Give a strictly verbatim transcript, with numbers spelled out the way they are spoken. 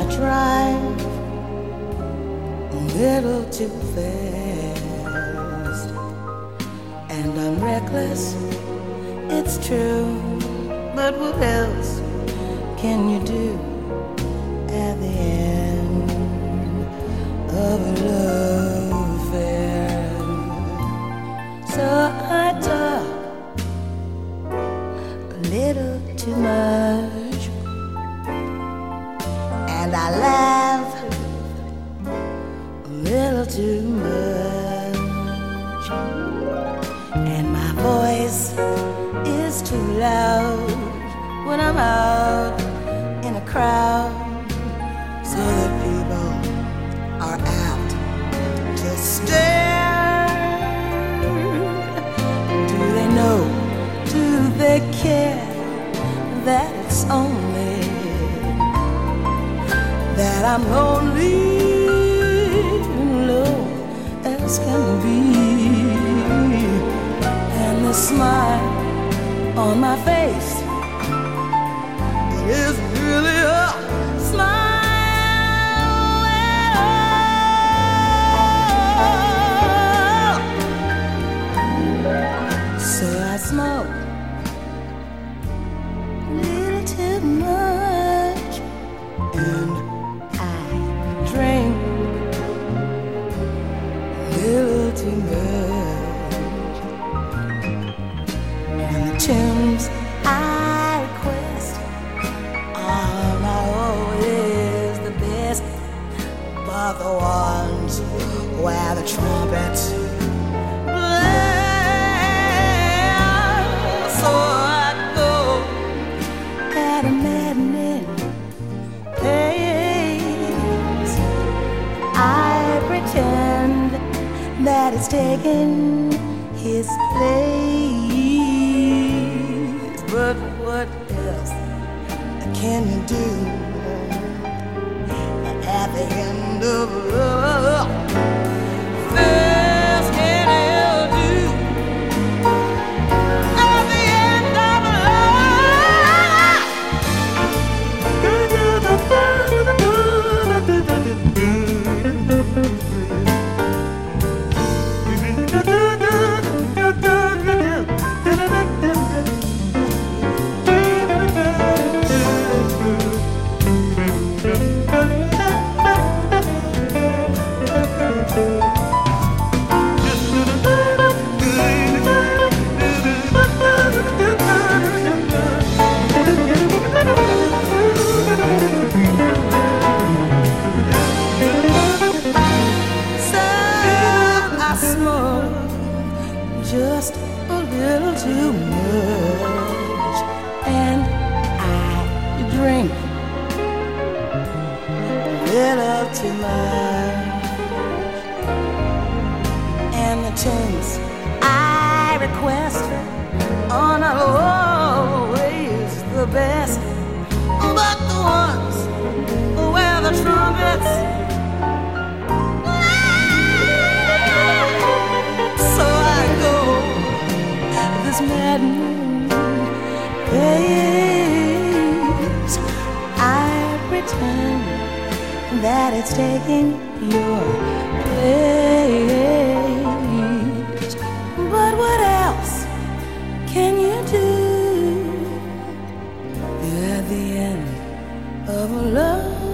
drive a little too fast, and I'm reckless, it's true, but what else can you do at the end of a love affair? So I talk a little too much, and I laugh a little too much, and my voice is too loud when I'm out in a crowd, so that people are apt to stare. Do they know? Do they care that it's only that I'm lonely and low as can be, and the smile on my face is really a smile at all. So I smoke a little too much, and I drink a little too much, and the tunes I request are not always the best, but the ones where the trumpets play. So I go at a maddening pace. I pretend that it's taking his place, but what else can you do at the end of love? Else can you do at the end of just a little too much, and I drink a little too much, and the tunes I request are not always the best, but the ones where the trumpets maddening pace. I pretend that it's taking your place, but what else can you do at the end of a love?